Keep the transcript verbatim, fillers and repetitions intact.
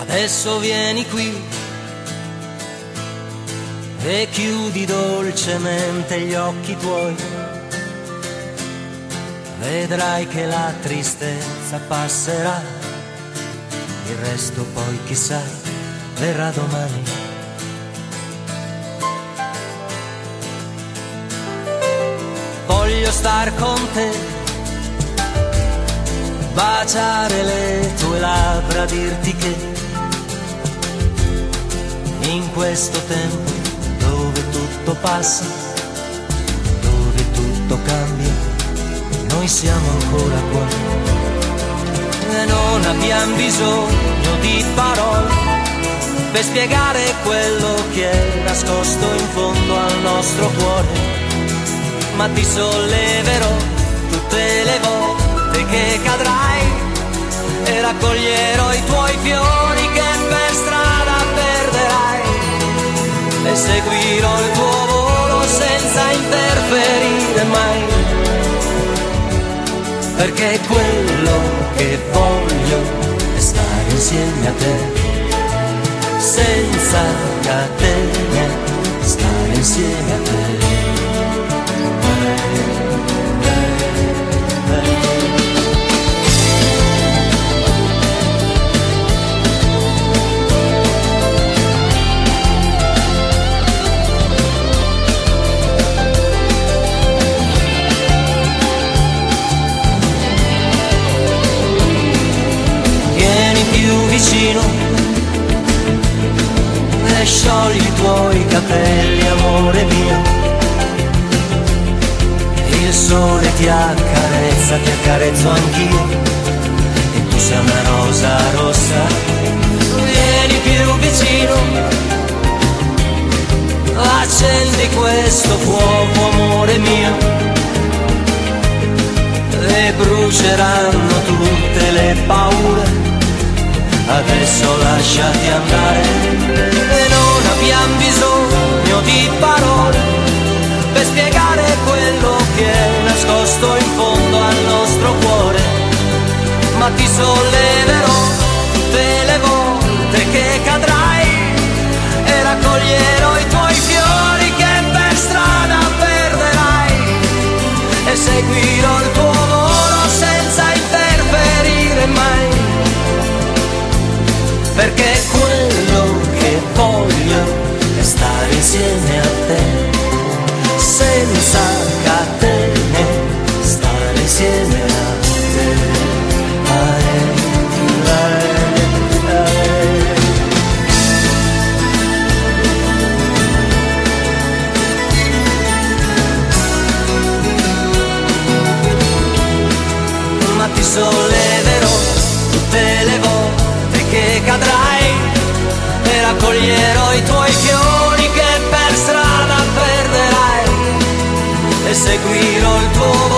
Adesso vieni qui e chiudi dolcemente gli occhi tuoi. Vedrai che la tristezza passerà, il resto poi chissà verrà domani. Voglio star con te, baciare le tue labbra, dirti che in questo tempo dove tutto passa, dove tutto cambia, noi siamo ancora qua. E non abbiamo bisogno di parole per spiegare quello che è nascosto in fondo al nostro cuore, ma ti solleverò tutte le volte che cadrai e raccoglierò i tuoi fiori che per strada perderai e seguirò il tuo volo senza interferire mai, perché quello che voglio è stare insieme a te, senza catene, stare insieme a te. Vicino e sciogli i tuoi capelli, amore mio, il sole ti accarezza, ti accarezzo anch'io e tu sei una rosa rossa. Vieni più vicino, accendi questo fuoco, amore mio, e bruceranno tutte le paure. Adesso lasciati andare e non abbiamo bisogno di parole per spiegare quello che è nascosto in fondo al nostro cuore, ma ti solleverò tutte le volte che cadrai e raccoglierò i tuoi fiori che per strada perderai e seguirò il tuo volo senza interferire mai, perché quello che voglio è stare insieme a te, senza catene, stare insieme a te. Ae, ae, ae. Ma ti solleverò tutte le volte che cadrai e raccoglierò i tuoi fiori che per strada perderai e seguirò il tuo